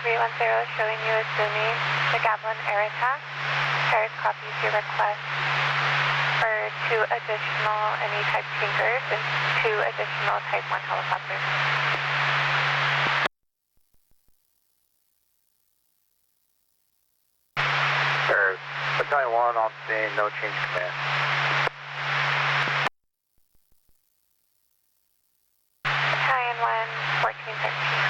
310 showing you assuming the Gavilan air attack. Paris copies your request for 2 additional any type tankers and 2 additional Type 1 helicopters. Paris, Battalion 1 on scene, no change in command. Battalion 1, 1413.